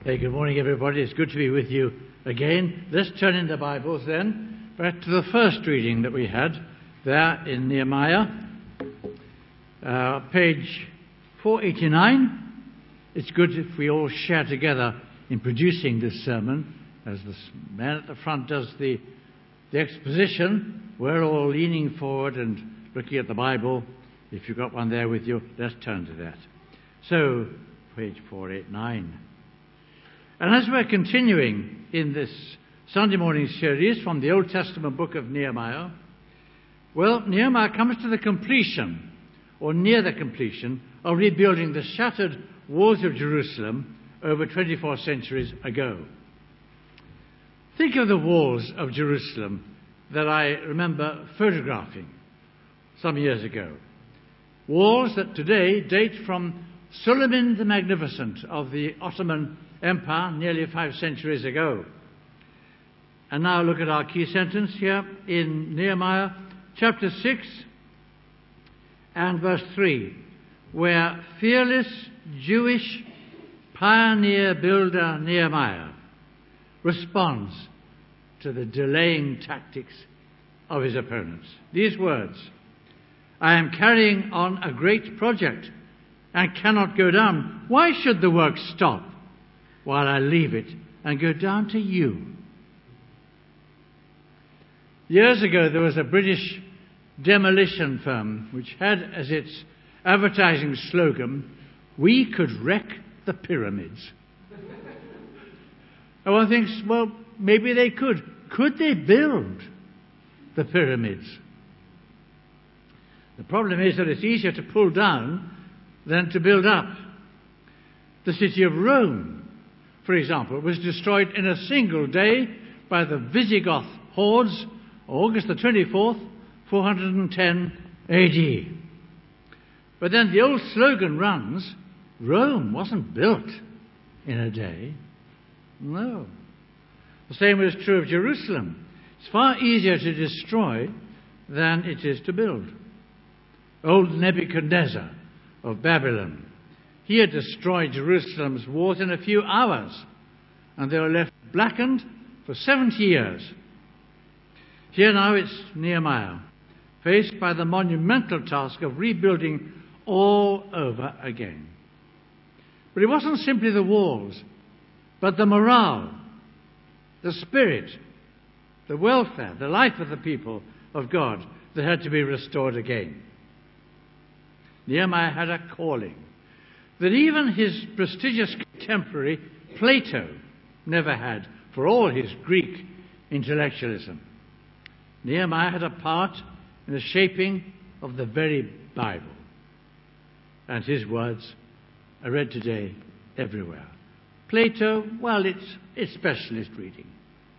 Hey, good morning, everybody. It's good to be with you again. Let's turn in the Bibles then back to the first reading that we had there in Nehemiah, page 489. It's good if we all share together in producing this sermon. As the man at the front does the exposition, we're all leaning forward and looking at the Bible. If you've got one there with you, let's turn to that. So, page 489. And as we're continuing in this Sunday morning series from the Old Testament book of Nehemiah, well, Nehemiah comes to the completion, or near the completion, of rebuilding the shattered walls of Jerusalem over 24 centuries ago. Think of the walls of Jerusalem that I remember photographing some years ago. Walls that today date from Suleiman the Magnificent of the Ottoman Empire nearly 5 centuries ago. And now look at our key sentence here in Nehemiah chapter 6 and verse 3, where fearless Jewish pioneer builder Nehemiah responds to the delaying tactics of his opponents. These words, "I am carrying on a great project and cannot go down. Why should the work stop while I leave it and go down to you?" Years ago, there was a British demolition firm which had as its advertising slogan, "We could wreck the pyramids." And one thinks, well, maybe they could. Could they build the pyramids? The problem is that it's easier to pull down than to build up. The city of Rome, for example, was destroyed in a single day by the Visigoth hordes, August the 24th, 410 AD. But then the old slogan runs, Rome wasn't built in a day. No. The same is true of Jerusalem. It's far easier to destroy than it is to build. Old Nebuchadnezzar of Babylon, he had destroyed Jerusalem's walls in a few hours, and they were left blackened for 70 years. Here now it's Nehemiah, faced by the monumental task of rebuilding all over again. But it wasn't simply the walls, but the morale, the spirit, the welfare, the life of the people of God that had to be restored again. Nehemiah had a calling that even his prestigious contemporary Plato never had, for all his Greek intellectualism. Nehemiah had a part in the shaping of the very Bible. And his words are read today everywhere. Plato, well, it's specialist reading.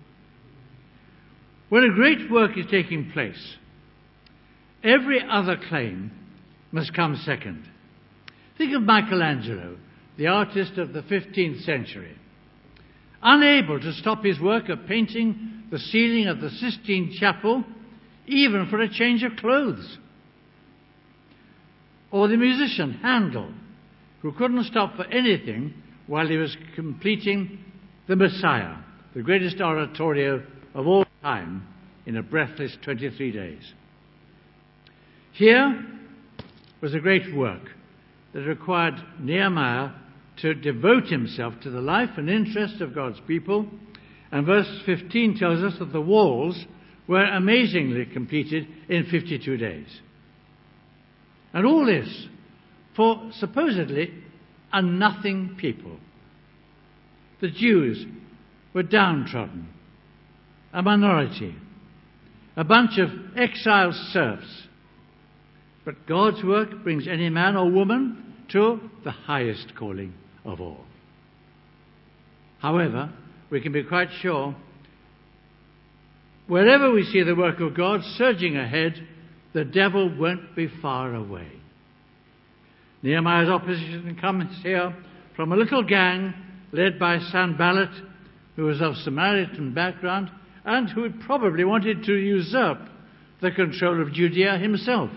When a great work is taking place, every other claim must come second. Think of Michelangelo, the artist of the 15th century. Unable to stop his work of painting the ceiling of the Sistine Chapel, even for a change of clothes. Or the musician Handel, who couldn't stop for anything while he was completing the Messiah, the greatest oratorio of all time, in a breathless 23 days. Here was a great work that required Nehemiah to devote himself to the life and interest of God's people. And verse 15 tells us that the walls were amazingly completed in 52 days. And all this for supposedly a nothing people. The Jews were downtrodden, a minority, a bunch of exiled serfs. But God's work brings any man or woman to the highest calling of all. However, we can be quite sure, wherever we see the work of God surging ahead, the devil won't be far away. Nehemiah's opposition comes here from a little gang led by Sanballat, who was of Samaritan background and who had probably wanted to usurp the control of Judea himself.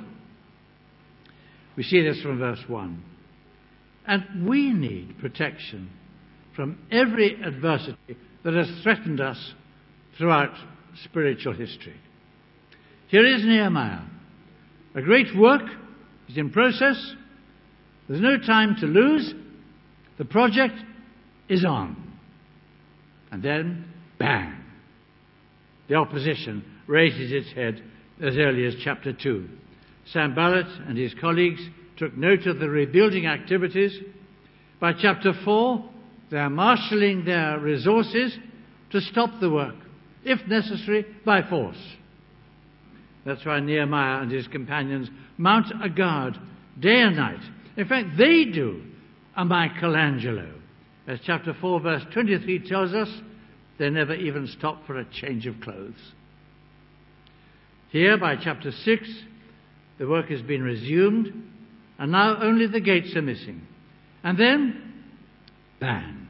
We see this from verse 1. And we need protection from every adversity that has threatened us throughout spiritual history. Here is Nehemiah. A great work is in process. There's no time to lose. The project is on. And then, bang! The opposition raises its head as early as chapter 2. Sanballat and his colleagues took note of the rebuilding activities. By chapter 4, they are marshalling their resources to stop the work, if necessary, by force. That's why Nehemiah and his companions mount a guard day and night. In fact, they do a Michelangelo. As chapter 4, verse 23 tells us, they never even stop for a change of clothes. Here, by chapter 6, the work has been resumed, and now only the gates are missing. And then, bang!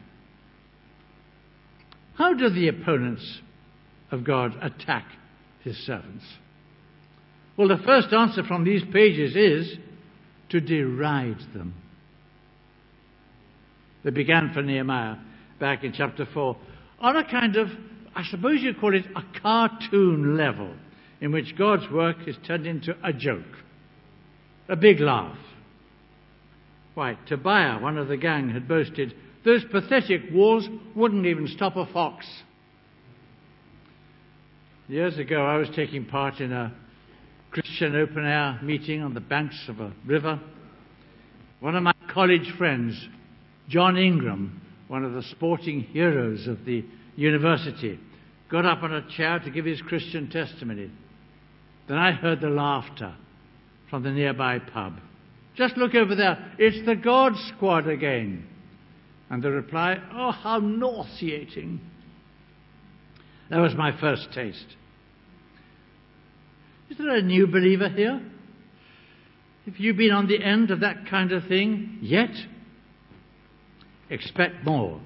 How do the opponents of God attack his servants? Well, the first answer from these pages is to deride them. They began for Nehemiah back in chapter 4 on a kind of, I suppose you'd call it a cartoon level, in which God's work is turned into a joke, a big laugh. Why, Tobiah, one of the gang, had boasted, those pathetic walls wouldn't even stop a fox. Years ago, I was taking part in a Christian open-air meeting on the banks of a river. One of my college friends, John Ingram, one of the sporting heroes of the university, got up on a chair to give his Christian testimony. Then I heard the laughter from the nearby pub. Just look over there, it's the God Squad again. And the reply, oh, how nauseating. That was my first taste. Is there a new believer here? Have you been on the end of that kind of thing yet? Expect more.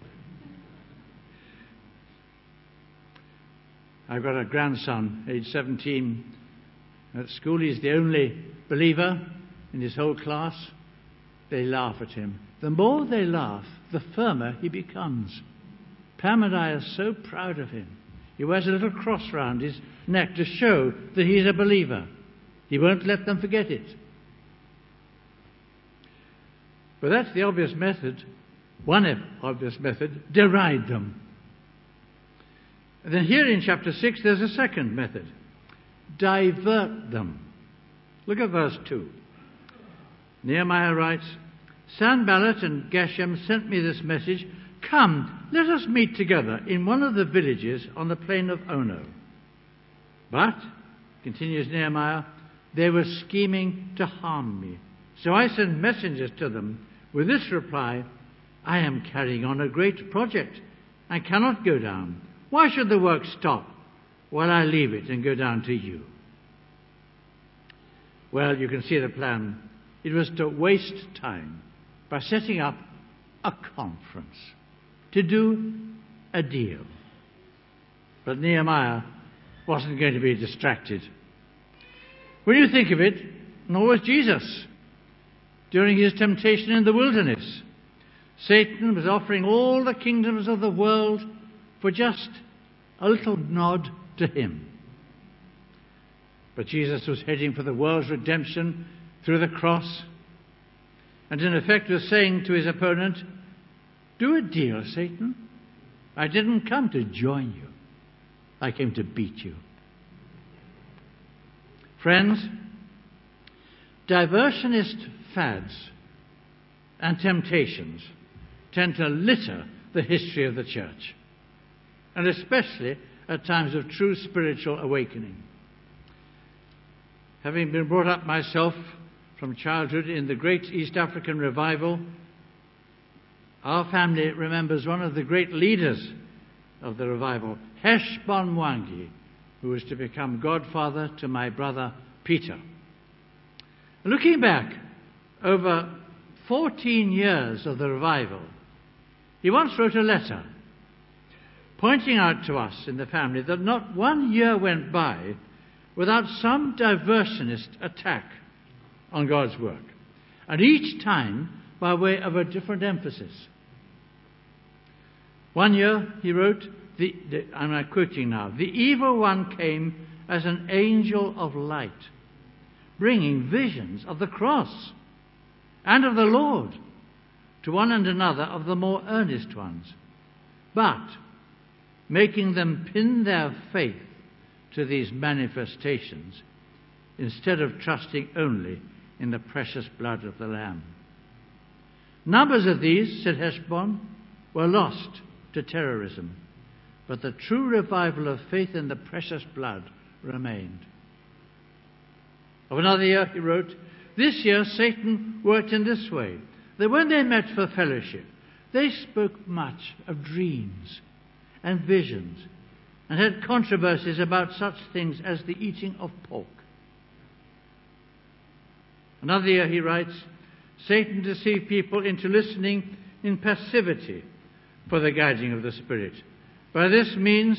I've got a grandson, age 17. At school, he's the only believer in his whole class. They laugh at him. The more they laugh, the firmer he becomes. Pam and I are so proud of him. He wears a little cross round his neck to show that he's a believer. He won't let them forget it. But that's the obvious method. One obvious method, deride them. And then here in chapter 6, there's a second method. Divert them. Look at verse 2. Nehemiah writes, Sanballat and Geshem sent me this message, come, let us meet together in one of the villages on the plain of Ono. But, continues Nehemiah, they were scheming to harm me. So I sent messengers to them with this reply, I am carrying on a great project and cannot go down. Why should the work stop while I leave it and go down to you? Well, you can see the plan. It was to waste time by setting up a conference, to do a deal. But Nehemiah wasn't going to be distracted. When you think of it, nor was Jesus. During his temptation in the wilderness, Satan was offering all the kingdoms of the world for just a little nod to him. But Jesus was heading for the world's redemption through the cross, and in effect was saying to his opponent, do a deal, Satan. I didn't come to join you. I came to beat you. Friends, diversionist fads and temptations tend to litter the history of the church, and especially at times of true spiritual awakening. Having been brought up myself from childhood in the great East African revival, our family remembers one of the great leaders of the revival, Heshbon Mwangi, who was to become godfather to my brother Peter. Looking back over 14 years of the revival, he once wrote a letter pointing out to us in the family that not 1 year went by without some diversionist attack on God's work, and each time by way of a different emphasis. One year, he wrote, I'm quoting now, "The evil one came as an angel of light, bringing visions of the cross and of the Lord to one and another of the more earnest ones, but making them pin their faith to these manifestations instead of trusting only in the precious blood of the Lamb. Numbers of these," said Heshbon, "were lost to terrorism, but the true revival of faith in the precious blood remained." Of another year, he wrote, "This year Satan worked in this way, that when they met for fellowship, they spoke much of dreams and visions, and had controversies about such things as the eating of pork." Another year, he writes, "Satan deceived people into listening in passivity for the guiding of the Spirit. By this means,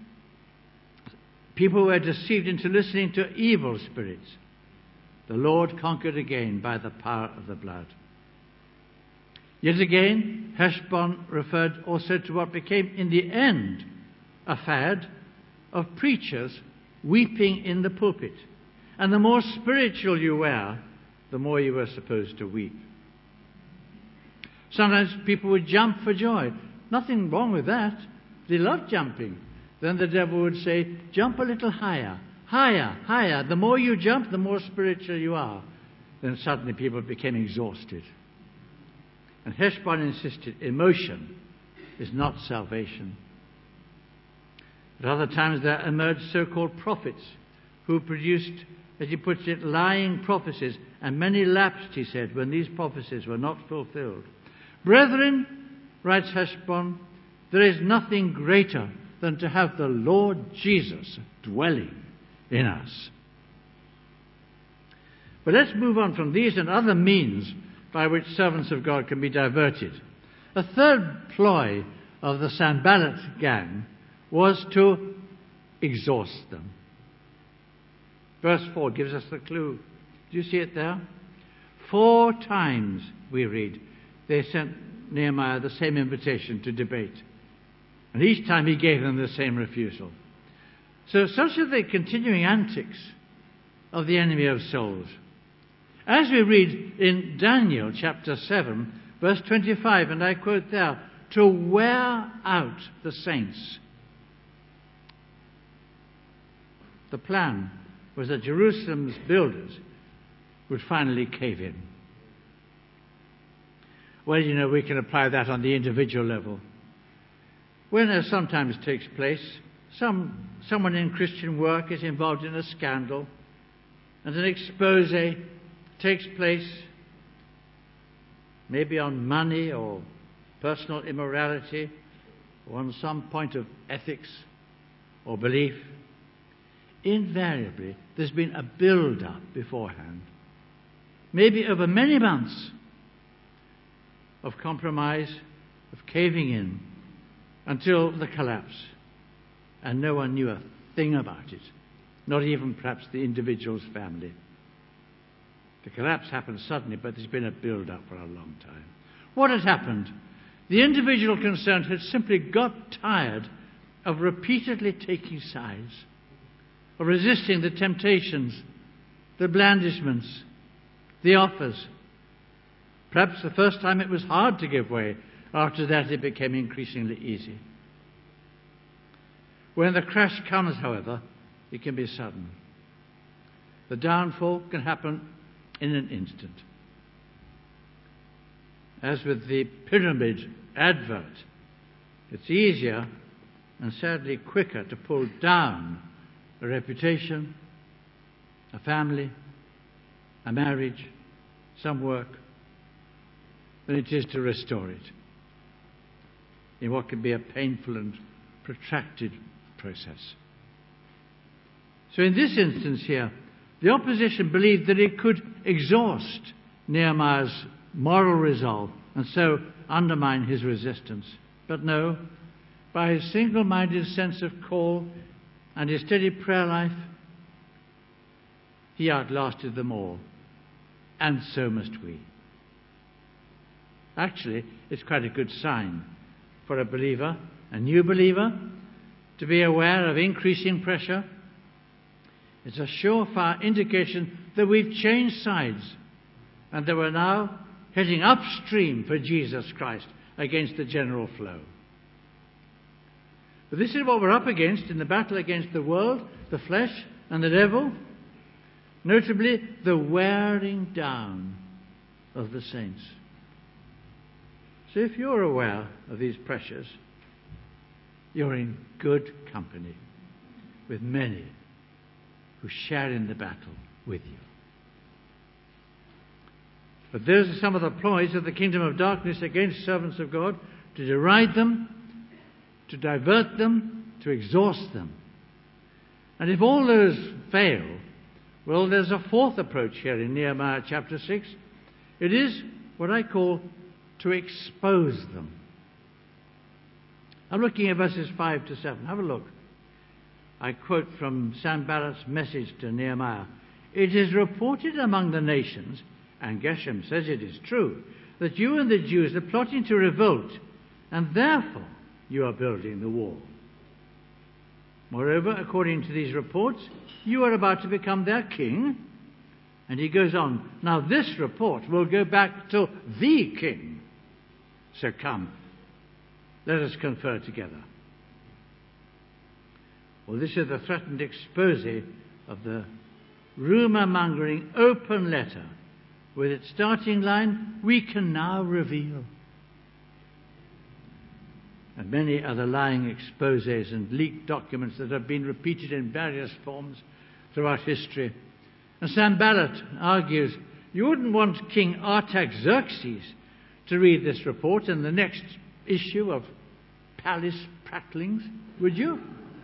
people were deceived into listening to evil spirits. The Lord conquered again by the power of the blood." Yet again, Heshbon referred also to what became in the end a fad of preachers weeping in the pulpit. And the more spiritual you were, the more you were supposed to weep. Sometimes people would jump for joy. Nothing wrong with that. They loved jumping. Then the devil would say, "Jump a little higher, higher, higher. The more you jump, the more spiritual you are." Then suddenly people became exhausted. And Heshbon insisted emotion is not salvation. At other times there emerged so-called prophets who produced, as he puts it, lying prophecies, and many lapsed, he said, when these prophecies were not fulfilled. "Brethren," writes Heshbon, "there is nothing greater than to have the Lord Jesus dwelling in us." But let's move on from these and other means by which servants of God can be diverted. A third ploy of the Sanballat gang was to exhaust them. Verse 4 gives us the clue. Do you see it there? 4 times, we read, they sent Nehemiah the same invitation to debate. And each time he gave them the same refusal. So such are the continuing antics of the enemy of souls. As we read in Daniel chapter 7, verse 25, and I quote there, "To wear out the saints." The plan was that Jerusalem's builders would finally cave in. Well, you know, we can apply that on the individual level. When, as sometimes takes place, someone in Christian work is involved in a scandal, and an expose takes place, maybe on money or personal immorality, or on some point of ethics or belief, invariably there's been a build-up beforehand, maybe over many months, of compromise, of caving in, until the collapse. And no one knew a thing about it, not even perhaps the individual's family. The collapse happened suddenly, but there's been a build-up for a long time. What had happened? The individual concerned had simply got tired of repeatedly taking sides, of resisting the temptations, the blandishments, the offers. Perhaps the first time it was hard to give way. After that it became increasingly easy. When the crash comes, however, it can be sudden. The downfall can happen in an instant. As with the pyramid advert, it's easier and sadly quicker to pull down a reputation, a family, a marriage, some work, than it is to restore it in what can be a painful and protracted process. So in this instance here, the opposition believed that it could exhaust Nehemiah's moral resolve and so undermine his resistance. But no, by his single-minded sense of call and his steady prayer life, he outlasted them all. And so must we. Actually, it's quite a good sign for a believer, a new believer, to be aware of increasing pressure. It's a surefire indication that we've changed sides and that we're now heading upstream for Jesus Christ against the general flow. But this is what we're up against in the battle against the world, the flesh, and the devil. Notably, the wearing down of the saints. So if you're aware of these pressures, you're in good company with many who share in the battle with you. But those are some of the ploys of the kingdom of darkness against servants of God, to deride them, to divert them, to exhaust them. And if all those fail, well, there's a fourth approach here in Nehemiah chapter 6. It is what I call to expose them. I'm looking at verses 5 to 7. Have a look. I quote from Sanballat's message to Nehemiah. It is reported among the nations, and Geshem says it is true, that you and the Jews are plotting to revolt, and therefore you are building the wall. Moreover, according to these reports, you are about to become their king. And he goes on, now this report will go back to the king. So come, let us confer together. Well, this is the threatened expose of the rumour-mongering open letter with its starting line, we can now reveal. And many other lying exposés and leaked documents that have been repeated in various forms throughout history. And Sanballat argues, you wouldn't want King Artaxerxes to read this report in the next issue of Palace Prattlings, would you?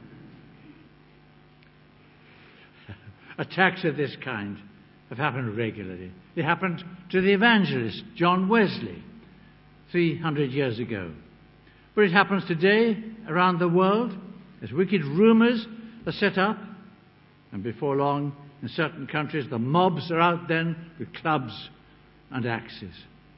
Attacks of this kind have happened regularly. They happened to the evangelist John Wesley 300 years ago. But it happens today around the world as wicked rumours are set up, and before long, in certain countries, the mobs are out then with clubs and axes.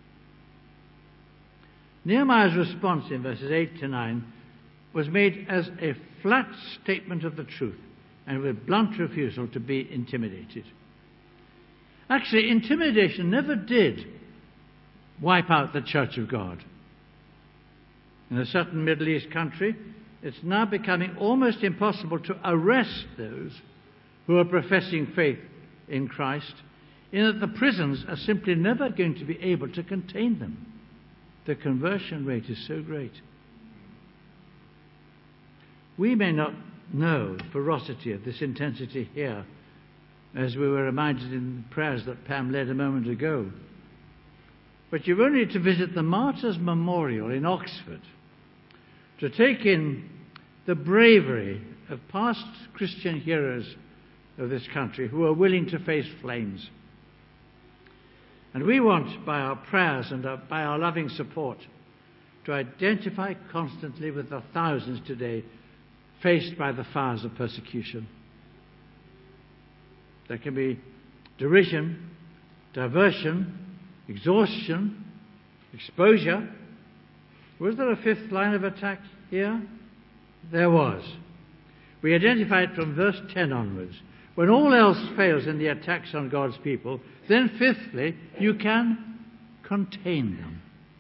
Nehemiah's response in verses 8 to 9 was made as a flat statement of the truth and with blunt refusal to be intimidated. Actually, intimidation never did wipe out the Church of God. In a certain Middle East country, it's now becoming almost impossible to arrest those who are professing faith in Christ, in that the prisons are simply never going to be able to contain them. The conversion rate is so great. We may not know the ferocity of this intensity here, as we were reminded in the prayers that Pam led a moment ago. But you've only to visit the Martyrs' Memorial in Oxford to take in the bravery of past Christian heroes of this country who are willing to face flames. And we want, by our prayers and by our loving support, to identify constantly with the thousands today faced by the fires of persecution. There can be derision, diversion, exhaustion, exposure. Was there a fifth line of attack here? There was. We identify it from verse 10 onwards. When all else fails in the attacks on God's people, then fifthly, you can contain them.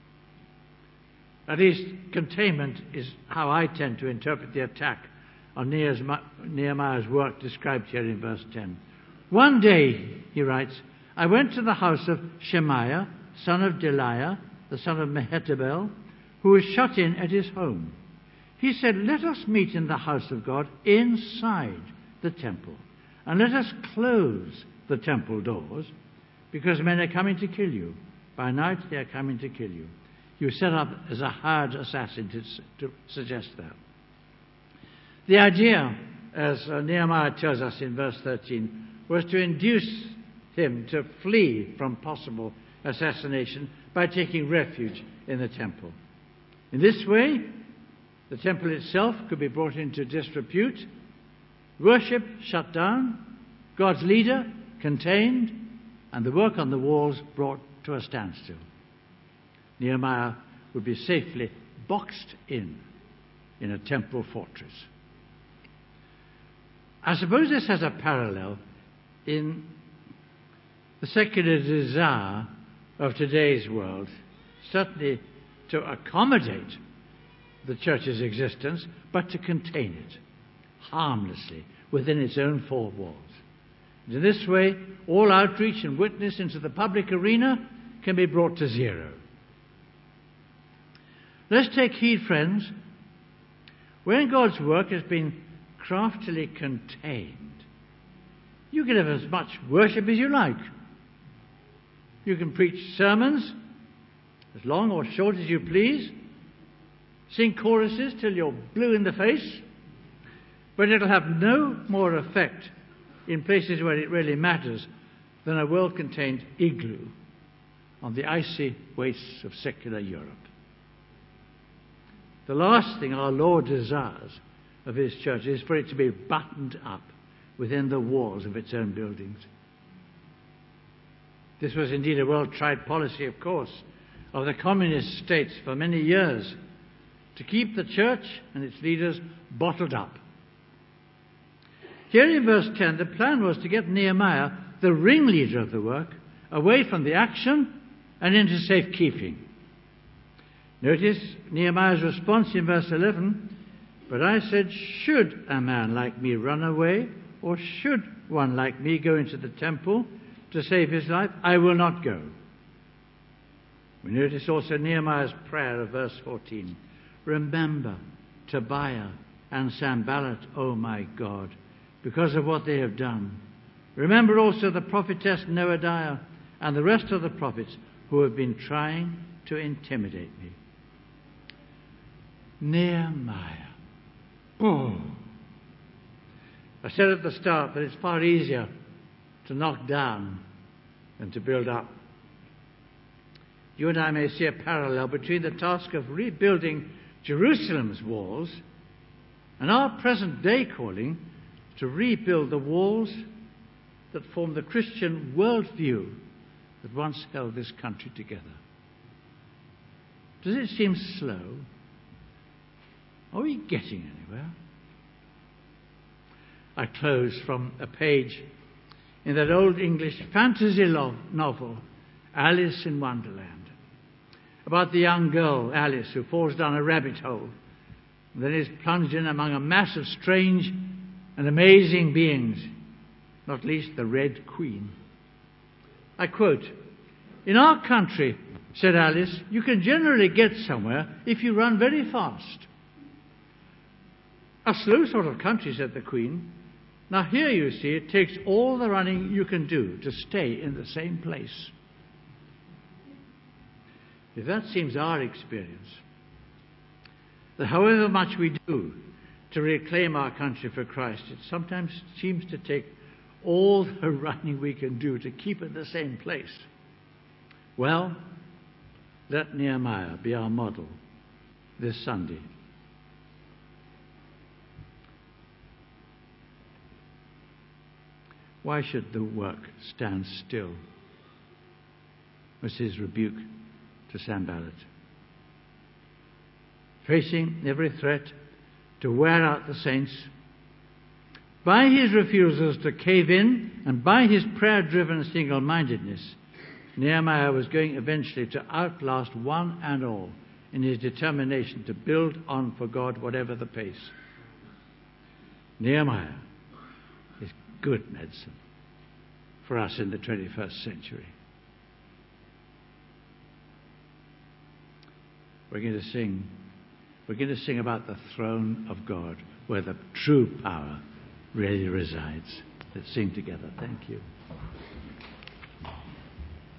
At least containment is how I tend to interpret the attack on Nehemiah's work described here in verse 10. One day, he writes, I went to the house of Shemaiah, son of Deliah, the son of Mehetabel, who was shut in at his home. He said, let us meet in the house of God inside the temple, and let us close the temple doors, because men are coming to kill you. By night they are coming to kill you. He was set up as a hired assassin to suggest that. The idea, as Nehemiah tells us in verse 13, was to induce him to flee from possible assassination by taking refuge in the temple. In this way, the temple itself could be brought into disrepute, worship shut down, God's leader contained, and the work on the walls brought to a standstill. Nehemiah would be safely boxed in a temple fortress. I suppose this has a parallel in the secular desire of today's world, certainly to accommodate the church's existence, but to contain it harmlessly within its own four walls. And in this way, all outreach and witness into the public arena can be brought to zero. Let's take heed, friends, when God's work has been craftily contained. You can have as much worship as you like. You can preach sermons as long or short as you please, sing choruses till you're blue in the face, but it'll have no more effect in places where it really matters than a well-contained igloo on the icy wastes of secular Europe. The last thing our Lord desires of his church is for it to be buttoned up within the walls of its own buildings. This was indeed a well-tried policy, of course, of the communist states for many years, to keep the church and its leaders bottled up. Here in verse 10, the plan was to get Nehemiah, the ringleader of the work, away from the action and into safekeeping. Notice Nehemiah's response in verse 11, "But I said, should a man like me run away, or should one like me go into the temple to save his life? I will not go." We notice also Nehemiah's prayer of verse 14. "Remember Tobiah and Sanballat, O my God, because of what they have done. Remember also the prophetess Noadiah and the rest of the prophets who have been trying to intimidate me." Nehemiah. Oh. I said at the start that it's far easier to knock down than to build up. You and I may see a parallel between the task of rebuilding Jerusalem's walls and our present day calling to rebuild the walls that form the Christian worldview that once held this country together. Does it seem slow? Are we getting anywhere? I close from a page in that old English fantasy novel, Alice in Wonderland, about the young girl, Alice, who falls down a rabbit hole and then is plunged in among a mass of strange and amazing beings, not least the Red Queen. I quote, "In our country," said Alice, "you can generally get somewhere if you run very fast." "A slow sort of country," said the Queen. "Now here, you see, it takes all the running you can do to stay in the same place." If that seems our experience, that however much we do to reclaim our country for Christ, it sometimes seems to take all the running we can do to keep in the same place. Well, let Nehemiah be our model this Sunday. Why should the work stand still? Was his rebuke to Sanballat. Facing every threat to wear out the saints, by his refusals to cave in and by his prayer-driven single-mindedness, Nehemiah was going eventually to outlast one and all in his determination to build on for God whatever the pace. Nehemiah is good medicine for us in the 21st century. We're going to sing about the throne of God, where the true power really resides. Let's sing together. Thank you.